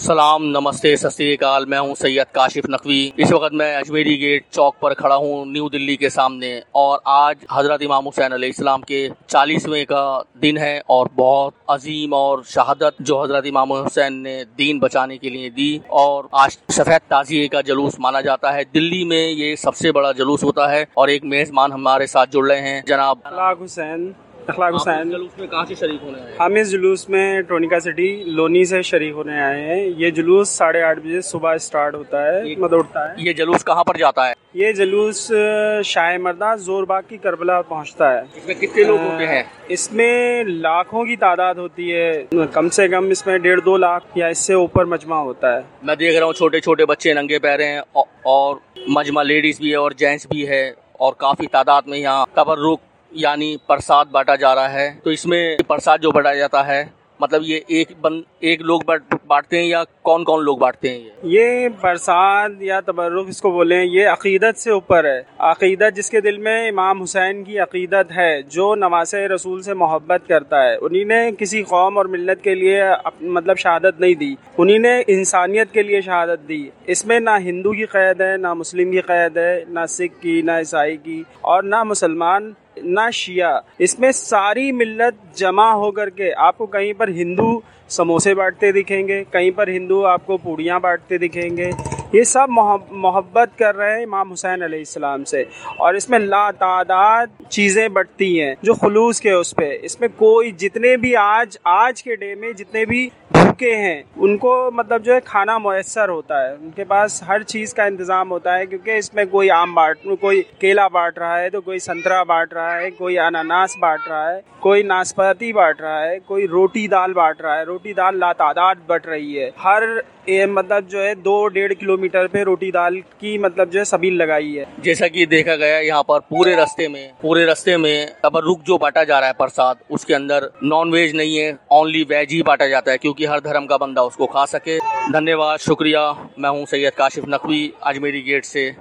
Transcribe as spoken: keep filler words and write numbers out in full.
सलाम, नमस्ते, सत श्री अकाल। मैं हूं सैयद काशिफ नकवी। इस वक्त मैं अजमेरी गेट चौक पर खड़ा हूं न्यू दिल्ली के सामने, और आज हजरत इमाम हुसैन अलैहिस्सलाम के चालीसवें का दिन है और बहुत अजीम और शहादत जो हजरत इमाम हुसैन ने दीन बचाने के लिए दी, और आज सफेद ताज़िए का जुलूस माना जाता है। दिल्ली में ये सबसे बड़ा जुलूस होता है और एक मेज़बान हमारे साथ जुड़ रहे हैं, जनाब अखलाक हुसैन। अखलाक हुसैन जुलूस में कहाँ से शरीक होने आए? हम इस जुलूस में टोनिका सिटी लोनी से शरीक होने आए हैं। ये जुलूस साढ़े आठ बजे सुबह स्टार्ट होता है, मतलब उठता है। ये जुलूस कहाँ पर जाता है? ये जुलूस शाह मर्दा जोरबाग की करबला पहुंचता है। इसमें कितने लोग होते हैं? इसमें लाखों की तादाद होती है, कम से कम इसमें डेढ़ दो लाख या इससे ऊपर मजमा होता है। मैं देख रहा हूँ छोटे छोटे बच्चे नंगे पैरे हैं और मजमा लेडीज भी है और जेंट्स भी है, और काफी तादाद में यहाँ तबर्रुक यानी प्रसाद बांटा जा रहा है। तो इसमें प्रसाद जो बांटा जाता है, मतलब ये एक बन एक लोग बांटते हैं या कौन कौन लोग बांटते हैं? ये ये प्रसाद या तबर्रुक इसको बोले, ये अकीदत से ऊपर है। अकीदत जिसके दिल में इमाम हुसैन की अकीदत है, जो नवासे रसूल से मोहब्बत करता है, उन्हीं ने किसी कौम और मिल्लत के लिए मतलब शहादत नहीं दी, उन्हीं ने इंसानियत के लिए शहादत दी। इसमें ना हिंदू की क़ैद है, ना मुस्लिम की क़ैद है, ना सिख की, ना ईसाई की, और ना मुसलमान, ना शिया। इसमें सारी मिल्लत जमा होकर के आपको कहीं पर हिंदू समोसे बांटते दिखेंगे, कहीं पर हिंदू आपको पूड़ियाँ बांटते दिखेंगे। ये सब मोहब्बत कर रहे हैं इमाम हुसैन अलैहिस्सलाम से, और इसमें लातादाद चीज़ें बटती हैं जो खुलूस के उस पे। इसमें कोई जितने भी आज आज के डे में जितने भी भूखे हैं उनको मतलब जो है खाना मुयस्सर होता है, उनके पास हर चीज़ का इंतज़ाम होता है, क्योंकि इसमें कोई आम बांट कोई केला बांट रहा है, तो कोई संतरा बांट रहा है, कोई अनानास बांट रहा है, कोई नाशपाती बांट रहा है, कोई रोटी दाल बांट रहा है। रोटी दाल लातादाद बट रही है। हर ए, मतलब जो है दो डेढ़ किलोमीटर पे रोटी दाल की मतलब जो है सबील लगाई है। जैसा कि देखा गया यहाँ पर पूरे रास्ते में पूरे रास्ते में तबर्रुक जो बांटा जा रहा है प्रसाद, उसके अंदर नॉन वेज नहीं है, ओनली वेज ही बांटा जाता है, क्योंकि हर धर्म का बंदा उसको खा सके। धन्यवाद, शुक्रिया। मैं हूँ सैयद काशिफ नकवी, अजमेरी गेट से।